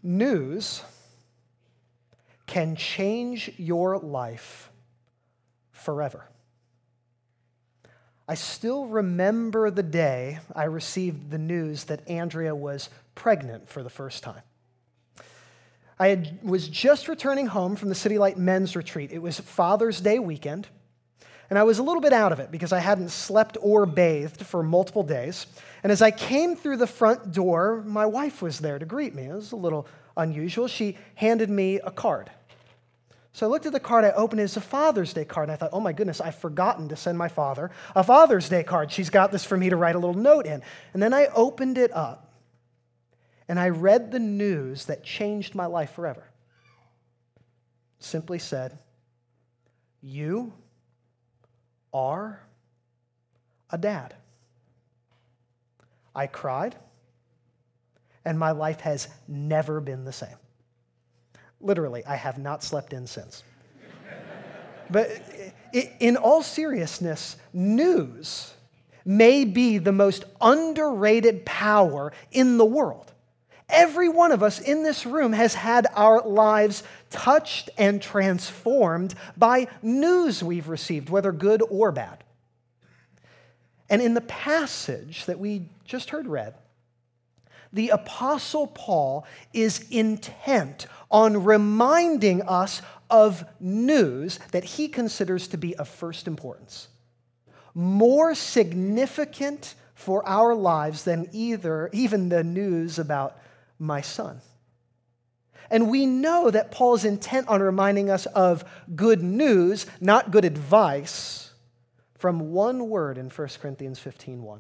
News can change your life forever. I still remember the day I received the news that Andrea was pregnant for the first time. Was just returning home from the City Light Men's Retreat. It was Father's Day weekend, and I was a little bit out of it because I hadn't slept or bathed for multiple days. And as I came through the front door, my wife was there to greet me. It was a little unusual. She handed me a card. So I looked at the card, I opened it, it's a Father's Day card, and I thought, oh my goodness, I've forgotten to send my father a Father's Day card. She's got this for me to write a little note in. And then I opened it up, and I read the news that changed my life forever. Simply said, you are a dad. I cried, and my life has never been the same. Literally, I have not slept in since. But in all seriousness, news may be the most underrated power in the world. Every one of us in this room has had our lives touched and transformed by news we've received, whether good or bad. And in the passage that we just heard read, the Apostle Paul is intent on reminding us of news that he considers to be of first importance, more significant for our lives than even the news about my son. And we know that Paul is intent on reminding us of good news, not good advice, from one word in 1 Corinthians 15:1.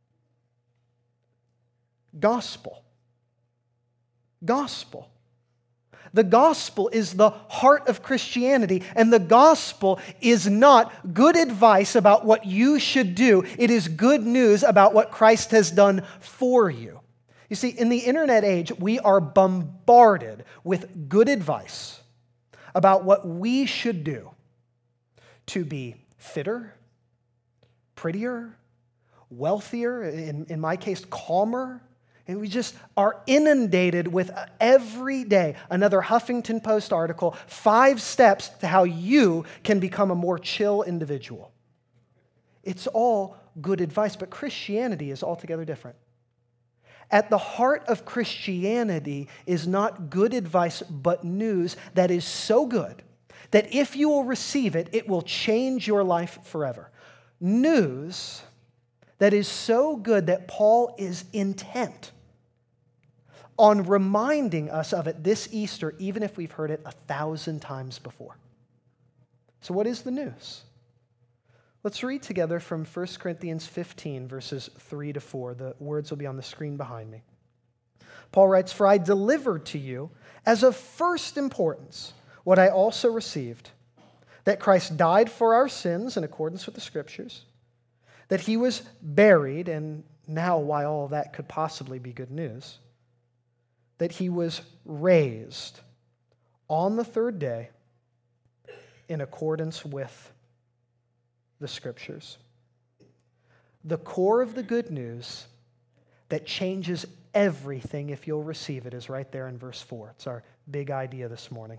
Gospel. Gospel. The gospel is the heart of Christianity, and the gospel is not good advice about what you should do. It is good news about what Christ has done for you. You see, in the internet age, we are bombarded with good advice about what we should do to be fitter, prettier, wealthier, in my case, calmer. And we just are inundated with every day another Huffington Post article, 5 steps to how you can become a more chill individual. It's all good advice, but Christianity is altogether different. At the heart of Christianity is not good advice, but news that is so good that if you will receive it, it will change your life forever. News that is so good that Paul is intent on reminding us of it this Easter, even if we've heard it 1,000 times before. So what is the news? Let's read together from 1 Corinthians 15, verses 3 to 4. The words will be on the screen behind me. Paul writes, "For I delivered to you as of first importance what I also received, that Christ died for our sins in accordance with the Scriptures, that he was buried," and now why all of that could possibly be good news, "that he was raised on the third day in accordance with the Scriptures." The core of the good news that changes everything if you'll receive it is right there in verse 4. It's our big idea this morning.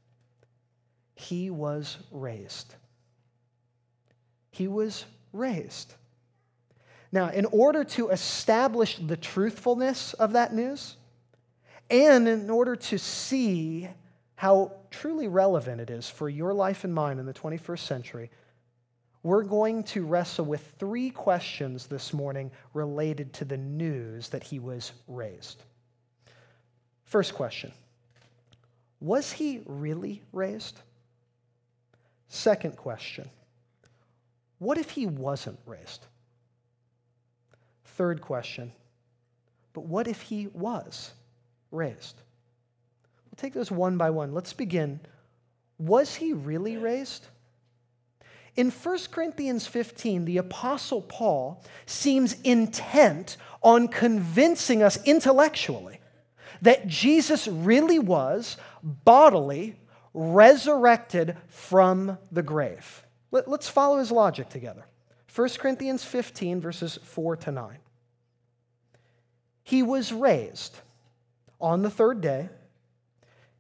He was raised. He was raised. Now, in order to establish the truthfulness of that news, and in order to see how truly relevant it is for your life and mine in the 21st century, we're going to wrestle with 3 questions this morning related to the news that he was raised. First question, was he really raised? Second question, what if he wasn't raised? Third question, but what if he was raised? We'll take those one by one. Let's begin. Was he really raised? In 1 Corinthians 15, the Apostle Paul seems intent on convincing us intellectually that Jesus really was bodily resurrected from the grave. Let's follow his logic together. 1 Corinthians 15, verses 4 to 9. He was raised on the third day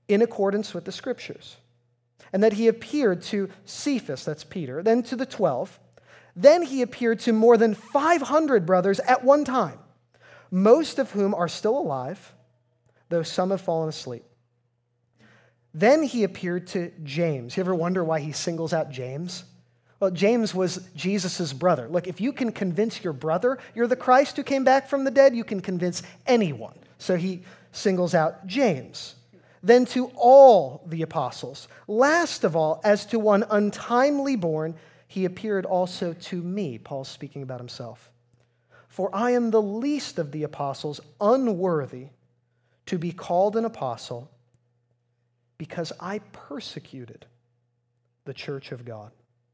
in accordance with the Scriptures, and that he appeared to Cephas, that's Peter, then to the 12. Then he appeared to more than 500 brothers at one time, most of whom are still alive, though some have fallen asleep. Then he appeared to James. You ever wonder why he singles out James? Well, James was Jesus' brother. Look, if you can convince your brother you're the Christ who came back from the dead, you can convince anyone. So he singles out James. Then to all the apostles. Last of all, as to one untimely born, he appeared also to me. Paul's speaking about himself. For I am the least of the apostles, unworthy to be called an apostle, because I persecuted the church of God.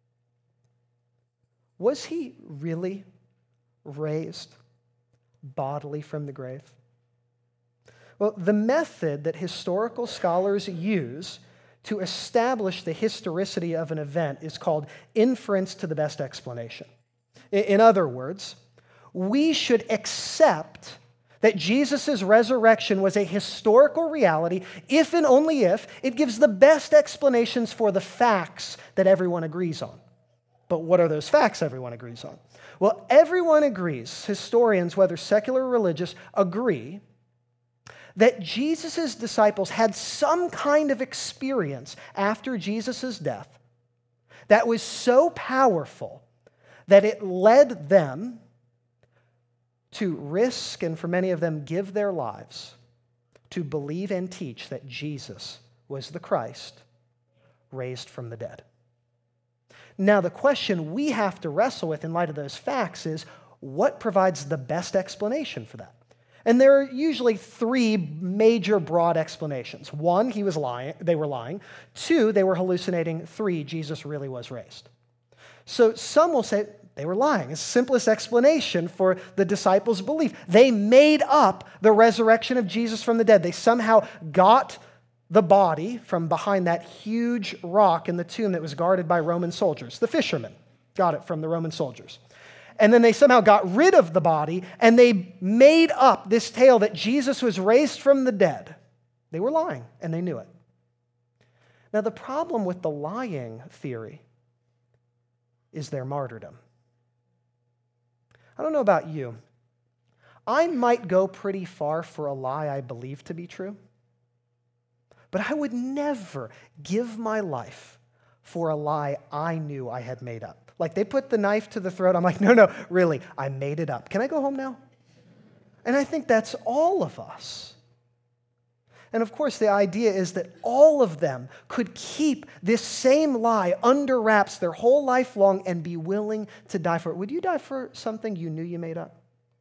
Was he really raised bodily from the grave? Well, the method that historical scholars use to establish the historicity of an event is called inference to the best explanation. In other words, we should accept that Jesus' resurrection was a historical reality if and only if it gives the best explanations for the facts that everyone agrees on. But what are those facts everyone agrees on? Well, everyone agrees, historians, whether secular or religious, agree that Jesus' disciples had some kind of experience after Jesus' death that was so powerful that it led them to risk, and for many of them, give their lives to believe and teach that Jesus was the Christ raised from the dead. Now, the question we have to wrestle with in light of those facts is, what provides the best explanation for that? And there are usually three major broad explanations. One, they were lying. Two, they were hallucinating. Three, Jesus really was raised. So some will say they were lying. It's the simplest explanation for the disciples' belief. They made up the resurrection of Jesus from the dead. They somehow got the body from behind that huge rock in the tomb that was guarded by Roman soldiers. The fishermen got it from the Roman soldiers. And then they somehow got rid of the body, and they made up this tale that Jesus was raised from the dead. They were lying, and they knew it. Now, the problem with the lying theory is their martyrdom. I don't know about you. I might go pretty far for a lie I believe to be true, but I would never give my life for a lie I knew I had made up. Like, they put the knife to the throat. I'm like, no, really, I made it up. Can I go home now? And I think that's all of us. And of course, the idea is that all of them could keep this same lie under wraps their whole life long and be willing to die for it. Would you die for something you knew you made up?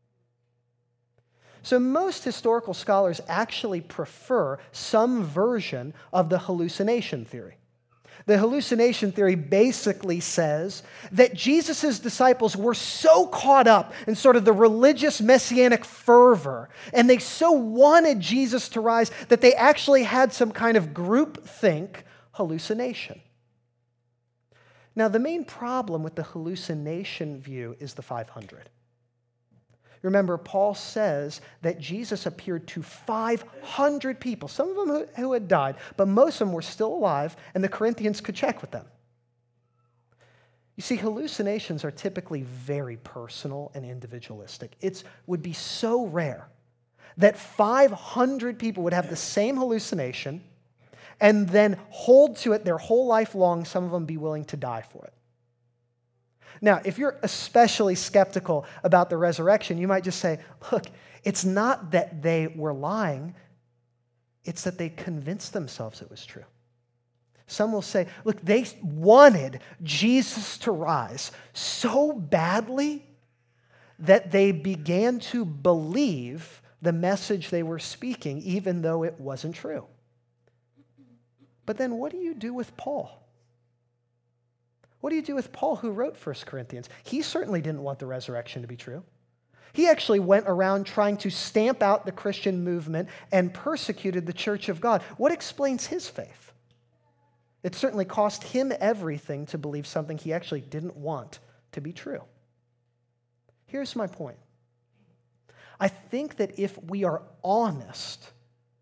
So most historical scholars actually prefer some version of the hallucination theory. The hallucination theory basically says that Jesus' disciples were so caught up in sort of the religious messianic fervor, and they so wanted Jesus to rise that they actually had some kind of groupthink hallucination. Now, the main problem with the hallucination view is the 500. Remember, Paul says that Jesus appeared to 500 people, some of them who had died, but most of them were still alive, and the Corinthians could check with them. You see, hallucinations are typically very personal and individualistic. It would be so rare that 500 people would have the same hallucination and then hold to it their whole life long, some of them be willing to die for it. Now, if you're especially skeptical about the resurrection, you might just say, look, it's not that they were lying, it's that they convinced themselves it was true. Some will say, look, they wanted Jesus to rise so badly that they began to believe the message they were speaking, even though it wasn't true. But then what do you do with Paul? What do you do with Paul, who wrote 1 Corinthians? He certainly didn't want the resurrection to be true. He actually went around trying to stamp out the Christian movement and persecuted the church of God. What explains his faith? It certainly cost him everything to believe something he actually didn't want to be true. Here's my point. I think that if we are honest,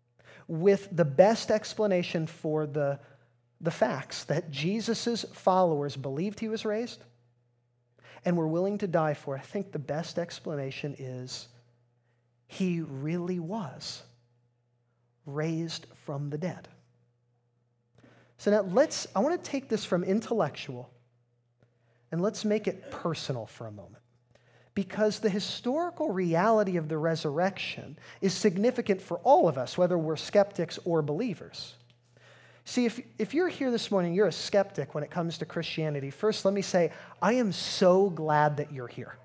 with the best explanation for the facts that Jesus' followers believed he was raised and were willing to die for, I think the best explanation is he really was raised from the dead. So now I want to take this from intellectual and let's make it personal for a moment. Because the historical reality of the resurrection is significant for all of us, whether we're skeptics or believers. See, if you're here this morning, you're a skeptic when it comes to Christianity, first let me say, I am so glad that you're here.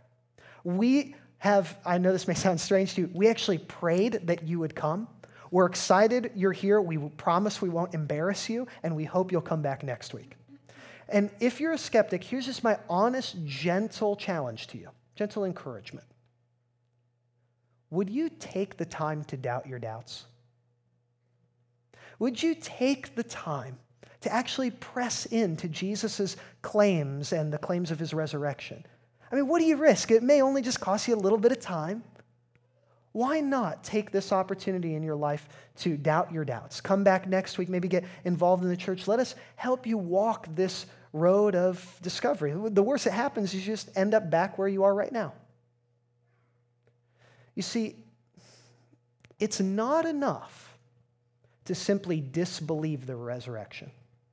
I know this may sound strange to you, we actually prayed that you would come. We're excited you're here. We promise we won't embarrass you, and we hope you'll come back next week. And if you're a skeptic, here's just my honest, gentle challenge to you, gentle encouragement. Would you take the time to doubt your doubts? Would you take the time to actually press into Jesus' claims and the claims of his resurrection? I mean, what do you risk? It may only just cost you a little bit of time. Why not take this opportunity in your life to doubt your doubts? Come back next week, maybe get involved in the church. Let us help you walk this road of discovery. The worst that happens is you just end up back where you are right now. You see, it's not enough to simply disbelieve the resurrection.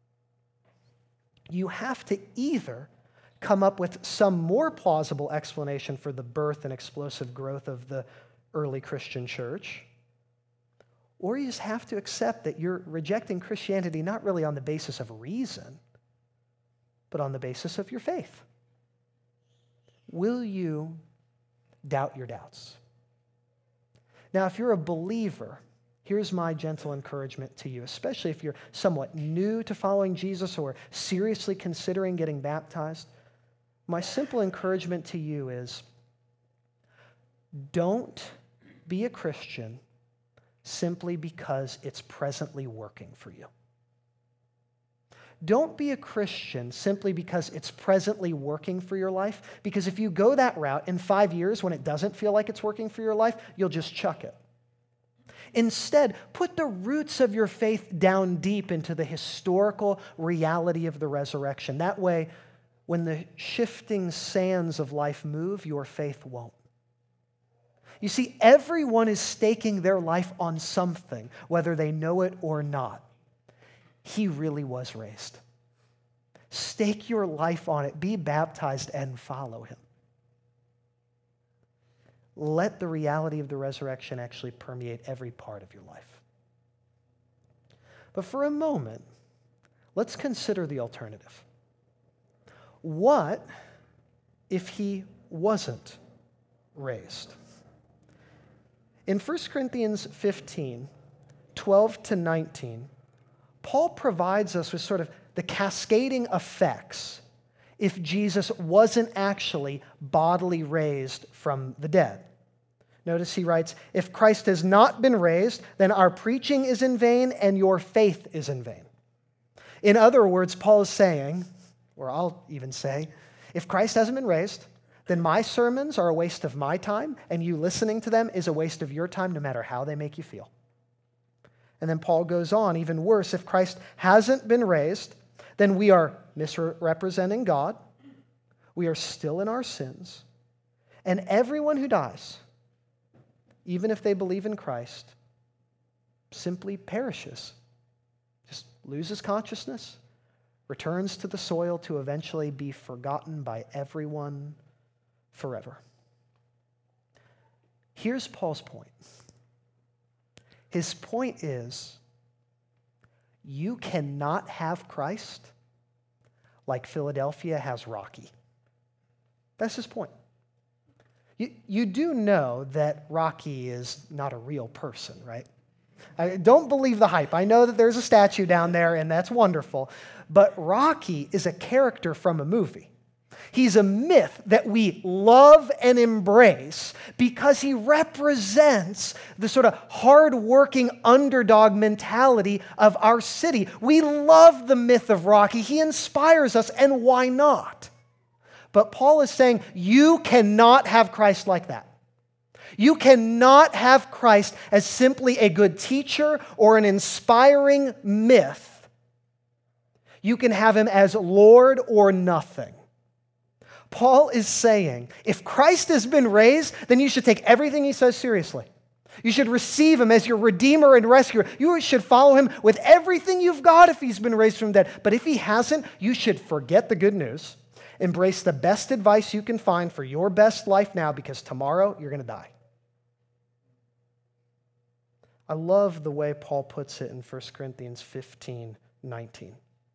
You have to either come up with some more plausible explanation for the birth and explosive growth of the early Christian church, or you just have to accept that you're rejecting Christianity not really on the basis of reason, but on the basis of your faith. Will you doubt your doubts? Now, if you're a believer, here's my gentle encouragement to you, especially if you're somewhat new to following Jesus or seriously considering getting baptized. My simple encouragement to you is, don't be a Christian simply because it's presently working for you. Don't be a Christian simply because it's presently working for your life, because if you go that route, in 5 years, when it doesn't feel like it's working for your life, you'll just chuck it. Instead, put the roots of your faith down deep into the historical reality of the resurrection. That way, when the shifting sands of life move, your faith won't. You see, everyone is staking their life on something, whether they know it or not. He really was raised. Stake your life on it. Be baptized and follow him. Let the reality of the resurrection actually permeate every part of your life. But for a moment, let's consider the alternative. What if he wasn't raised? In 1 Corinthians 15, 12 to 19, Paul provides us with sort of the cascading effects if Jesus wasn't actually bodily raised from the dead. Notice he writes, if Christ has not been raised, then our preaching is in vain and your faith is in vain. In other words, Paul is saying, or I'll even say, if Christ hasn't been raised, then my sermons are a waste of my time, and you listening to them is a waste of your time, no matter how they make you feel. And then Paul goes on, even worse, if Christ hasn't been raised, then we are misrepresenting God, we are still in our sins, and everyone who dies, even if they believe in Christ, simply perishes, just loses consciousness, returns to the soil to eventually be forgotten by everyone forever. Here's Paul's point. His point is, you cannot have Christ like Philadelphia has Rocky. That's his point. You do know that Rocky is not a real person, right? Don't believe the hype. I know that there's a statue down there, and that's wonderful. But Rocky is a character from a movie. He's a myth that we love and embrace because he represents the sort of hard-working underdog mentality of our city. We love the myth of Rocky. He inspires us, and why not? But Paul is saying you cannot have Christ like that. You cannot have Christ as simply a good teacher or an inspiring myth. You can have him as Lord or nothing. Paul is saying, if Christ has been raised, then you should take everything he says seriously. You should receive him as your Redeemer and Rescuer. You should follow him with everything you've got if he's been raised from the dead. But if he hasn't, you should forget the good news, embrace the best advice you can find for your best life now, because tomorrow you're going to die. I love the way Paul puts it in 1 Corinthians 15:19. It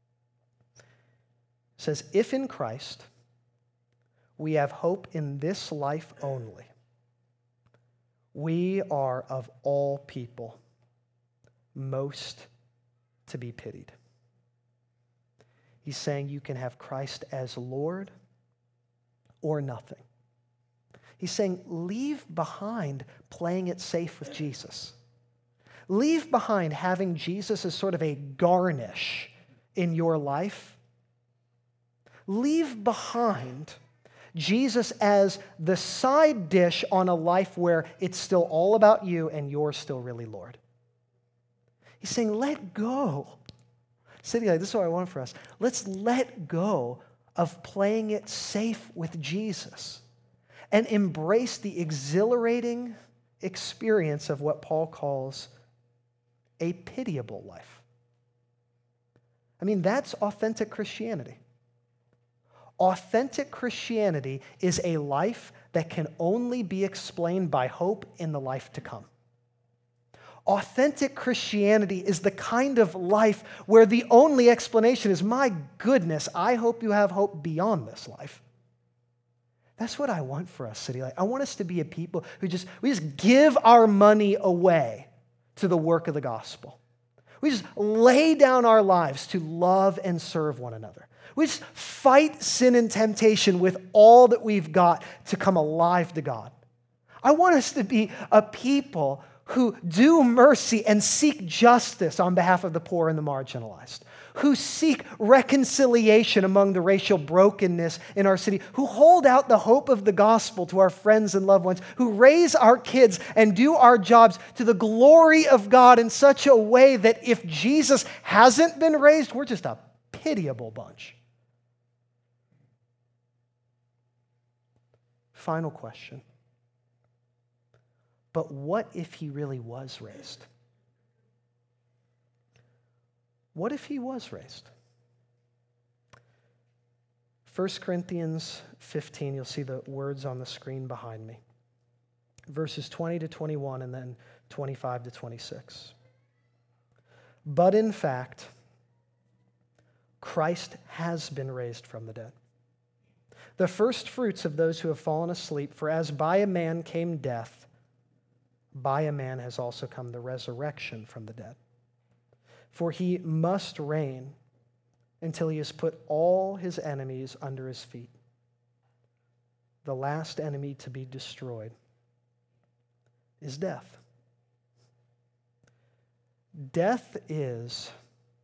says, if in Christ we have hope in this life only, we are of all people most to be pitied. He's saying you can have Christ as Lord or nothing. He's saying leave behind playing it safe with Jesus. Leave behind having Jesus as sort of a garnish in your life. Leave behind Jesus as the side dish on a life where it's still all about you and you're still really Lord. He's saying, let go. City Light, this is what I want for us. Let's let go of playing it safe with Jesus and embrace the exhilarating experience of what Paul calls a pitiable life. I mean, that's authentic Christianity. Authentic Christianity is a life that can only be explained by hope in the life to come. Authentic Christianity is the kind of life where the only explanation is, my goodness, I hope you have hope beyond this life. That's what I want for us, City Light. I want us to be a people who we just give our money away to the work of the gospel. We just lay down our lives to love and serve one another. We just fight sin and temptation with all that we've got to come alive to God. I want us to be a people who do mercy and seek justice on behalf of the poor and the marginalized, who seek reconciliation among the racial brokenness in our city, who hold out the hope of the gospel to our friends and loved ones, who raise our kids and do our jobs to the glory of God in such a way that if Jesus hasn't been raised, we're just a pitiable bunch. Final question. But what if he really was raised? What if he was raised? 1 Corinthians 15, you'll see the words on the screen behind me. Verses 20 to 21 and then 25 to 26. But in fact, Christ has been raised from the dead, the first fruits of those who have fallen asleep. For as by a man came death, by a man has also come the resurrection from the dead. For he must reign until he has put all his enemies under his feet. The last enemy to be destroyed is death. Death is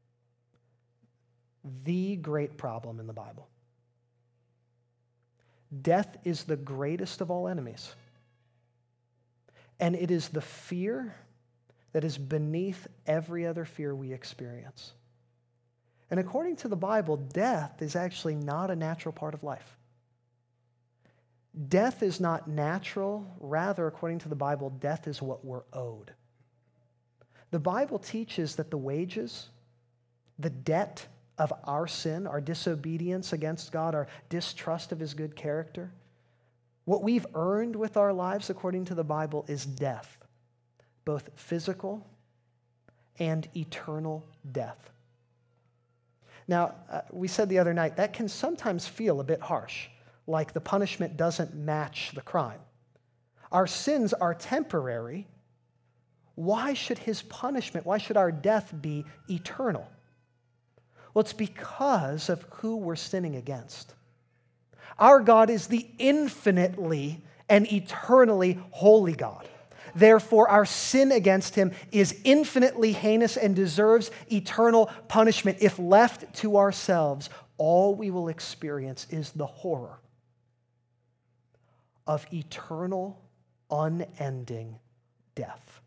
the great problem in the Bible. Death is the greatest of all enemies. And it is the fear that is beneath every other fear we experience. And according to the Bible, death is actually not a natural part of life. Death is not natural. Rather, according to the Bible, death is what we're owed. The Bible teaches that the wages, the debt of our sin, our disobedience against God, our distrust of his good character, what we've earned with our lives, according to the Bible, is death, both physical and eternal death. Now, we said the other night, that can sometimes feel a bit harsh, like the punishment doesn't match the crime. Our sins are temporary. Why should his punishment, why should our death be eternal? Well, it's because of who we're sinning against. Our God is the infinitely and eternally holy God. Therefore, our sin against him is infinitely heinous and deserves eternal punishment. If left to ourselves, all we will experience is the horror of eternal unending death.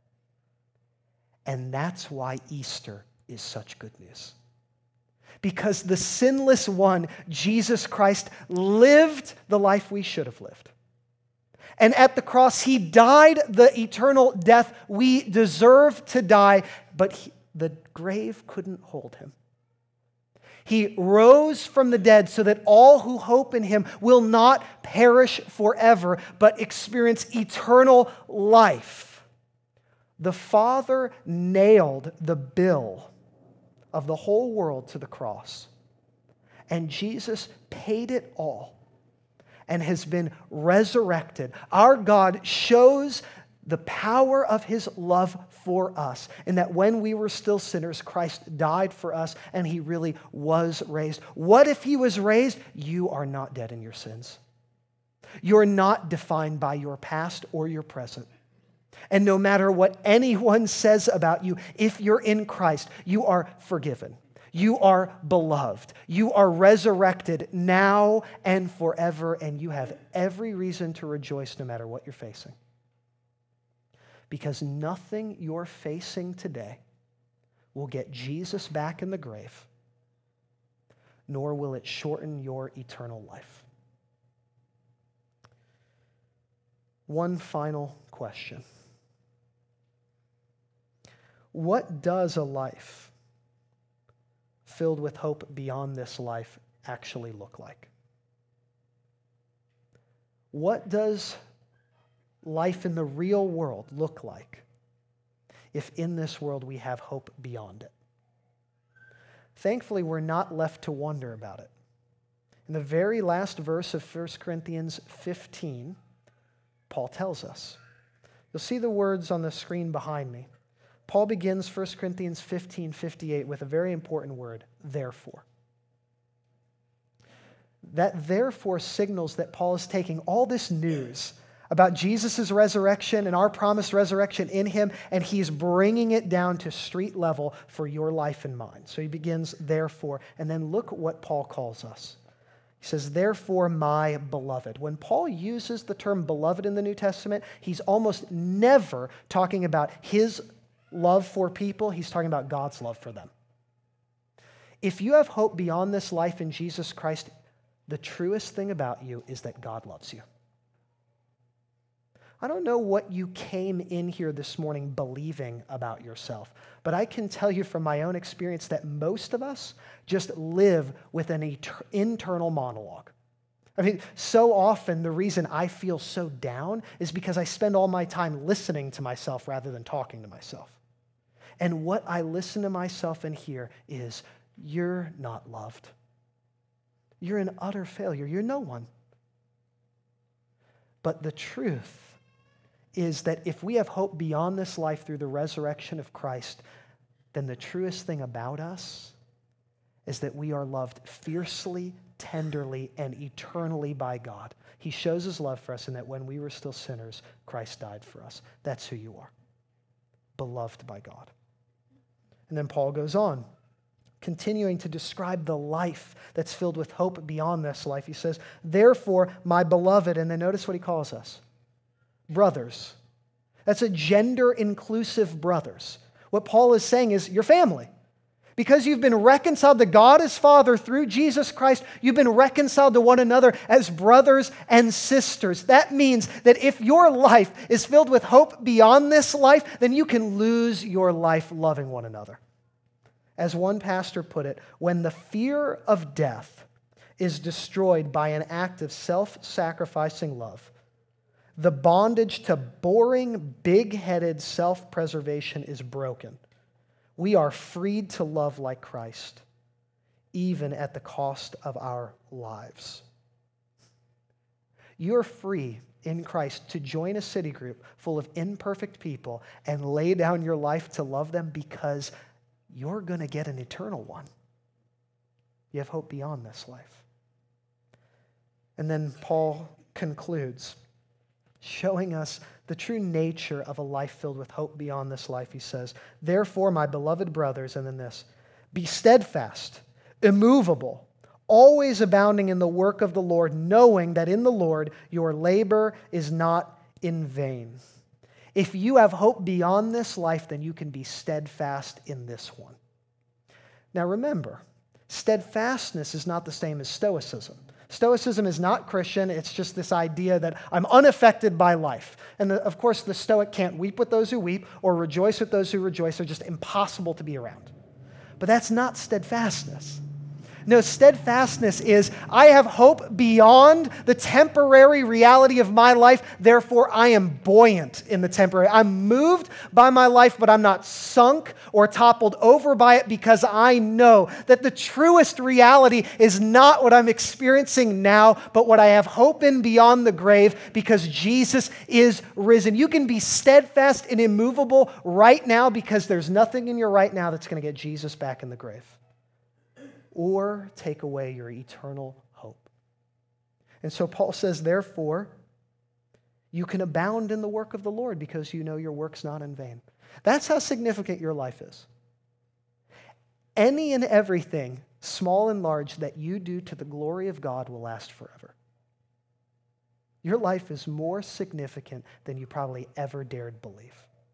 And that's why Easter is such good news. Because the sinless one, Jesus Christ, lived the life we should have lived. And at the cross, he died the eternal death we deserve to die, but the grave couldn't hold him. He rose from the dead so that all who hope in him will not perish forever, but experience eternal life. The Father nailed the bill of the whole world to the cross, and Jesus paid it all and has been resurrected. Our God shows the power of his love for us, and that when we were still sinners, Christ died for us, and he really was raised. What if he was raised? You are not dead in your sins. You're not defined by your past or your present. And no matter what anyone says about you, if you're in Christ, you are forgiven. You are beloved. You are resurrected now and forever, and you have every reason to rejoice no matter what you're facing. Because nothing you're facing today will get Jesus back in the grave, nor will it shorten your eternal life. One final question. What does a life filled with hope beyond this life actually look like? What does life in the real world look like if in this world we have hope beyond it? Thankfully, we're not left to wonder about it. In the very last verse of 1 Corinthians 15, Paul tells us. You'll see the words on the screen behind me. Paul begins 1 Corinthians 15:58 with a very important word, therefore. That therefore signals that Paul is taking all this news about Jesus' resurrection and our promised resurrection in him, and he's bringing it down to street level for your life and mine. So he begins, therefore, and then look what Paul calls us. He says, therefore, my beloved. When Paul uses the term beloved in the New Testament, he's almost never talking about his love for people. He's talking about God's love for them. If you have hope beyond this life in Jesus Christ, the truest thing about you is that God loves you. I don't know what you came in here this morning believing about yourself, but I can tell you from my own experience that most of us just live with an internal monologue. I mean, so often the reason I feel so down is because I spend all my time listening to myself rather than talking to myself. And what I listen to myself and hear is, you're not loved. You're an utter failure. You're no one. But the truth is that if we have hope beyond this life through the resurrection of Christ, then the truest thing about us is that we are loved fiercely, tenderly, and eternally by God. He shows his love for us in that when we were still sinners, Christ died for us. That's who you are, beloved by God. And then Paul goes on, continuing to describe the life that's filled with hope beyond this life. He says, therefore, my beloved, and then notice what he calls us, brothers. That's a gender-inclusive brothers. What Paul is saying is, your family. Because you've been reconciled to God as Father through Jesus Christ, you've been reconciled to one another as brothers and sisters. That means that if your life is filled with hope beyond this life, then you can lose your life loving one another. As one pastor put it, when the fear of death is destroyed by an act of self-sacrificing love, the bondage to boring, big-headed self-preservation is broken. We are freed to love like Christ, even at the cost of our lives. You're free in Christ to join a city group full of imperfect people and lay down your life to love them because you're going to get an eternal one. You have hope beyond this life. And then Paul concludes, showing us the true nature of a life filled with hope beyond this life. He says, therefore, my beloved brothers, and then this, be steadfast, immovable, always abounding in the work of the Lord, knowing that in the Lord your labor is not in vain. If you have hope beyond this life, then you can be steadfast in this one. Now remember, steadfastness is not the same as stoicism. Stoicism is not Christian. It's just this idea that I'm unaffected by life. And of course, the Stoic can't weep with those who weep or rejoice with those who rejoice. They're just impossible to be around. But that's not steadfastness. No, steadfastness is, I have hope beyond the temporary reality of my life, therefore I am buoyant in the temporary. I'm moved by my life, but I'm not sunk or toppled over by it because I know that the truest reality is not what I'm experiencing now, but what I have hope in beyond the grave because Jesus is risen. You can be steadfast and immovable right now because there's nothing in your right now that's going to get Jesus back in the grave or take away your eternal hope. And so Paul says, therefore, you can abound in the work of the Lord because you know your work's not in vain. That's how significant your life is. Any and everything, small and large, that you do to the glory of God will last forever. Your life is more significant than you probably ever dared believe.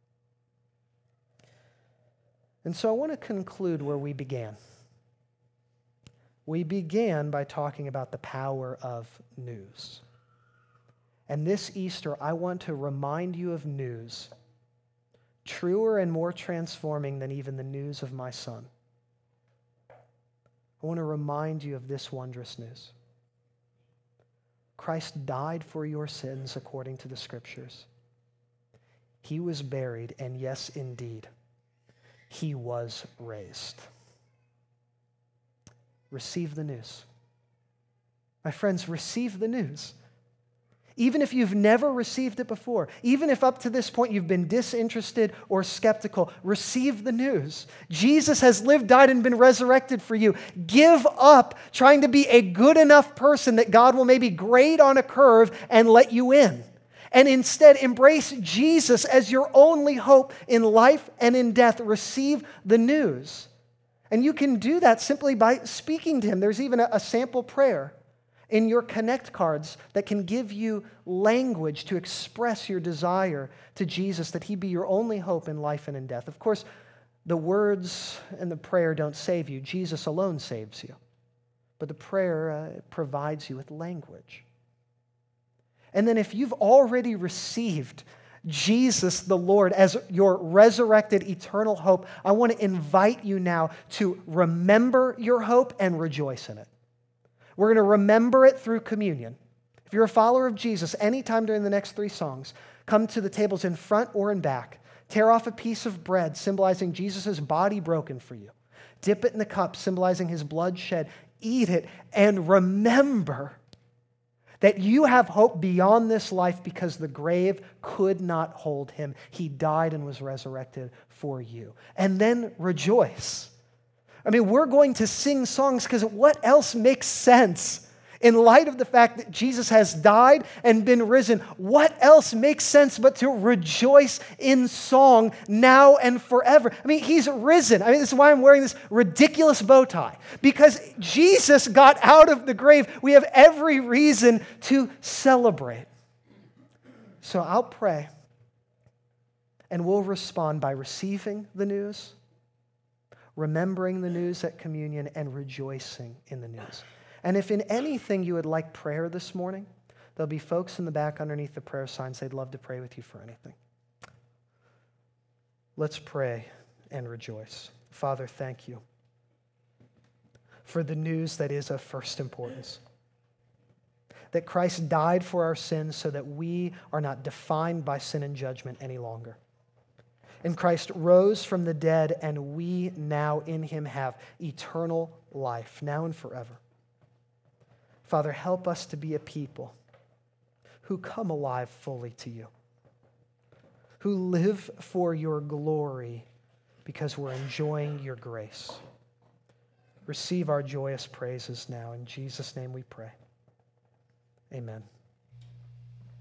And so I want to conclude where we began. We began by talking about the power of news. And this Easter, I want to remind you of news, truer and more transforming than even the news of my son. I want to remind you of this wondrous news. Christ died for your sins according to the Scriptures. He was buried, and yes, indeed, he was raised. Receive the news. My friends, receive the news. Even if you've never received it before, even if up to this point you've been disinterested or skeptical, receive the news. Jesus has lived, died, and been resurrected for you. Give up trying to be a good enough person that God will maybe grade on a curve and let you in. And instead, embrace Jesus as your only hope in life and in death. Receive the news. And you can do that simply by speaking to him. There's even a sample prayer in your Connect cards that can give you language to express your desire to Jesus, that he be your only hope in life and in death. Of course, the words and the prayer don't save you. Jesus alone saves you. But the prayer provides you with language. And then if you've already received Jesus the Lord as your resurrected eternal hope, I want to invite you now to remember your hope and rejoice in it. We're going to remember it through communion. If you're a follower of Jesus, anytime during the next 3 songs, come to the tables in front or in back. Tear off a piece of bread symbolizing Jesus' body broken for you. Dip it in the cup symbolizing his blood shed. Eat it and remember that you have hope beyond this life because the grave could not hold him. He died and was resurrected for you. And then rejoice. I mean, we're going to sing songs because what else makes sense? In light of the fact that Jesus has died and been risen, what else makes sense but to rejoice in song now and forever? I mean, he's risen. I mean, this is why I'm wearing this ridiculous bow tie. Because Jesus got out of the grave, we have every reason to celebrate. So I'll pray, and we'll respond by receiving the news, remembering the news at communion, and rejoicing in the news. And if in anything you would like prayer this morning, there'll be folks in the back underneath the prayer signs. They'd love to pray with you for anything. Let's pray and rejoice. Father, thank you for the news that is of first importance. That Christ died for our sins so that we are not defined by sin and judgment any longer. And Christ rose from the dead, and we now in him have eternal life, now and forever. Father, help us to be a people who come alive fully to you, who live for your glory because we're enjoying your grace. Receive our joyous praises now. In Jesus' name we pray. Amen.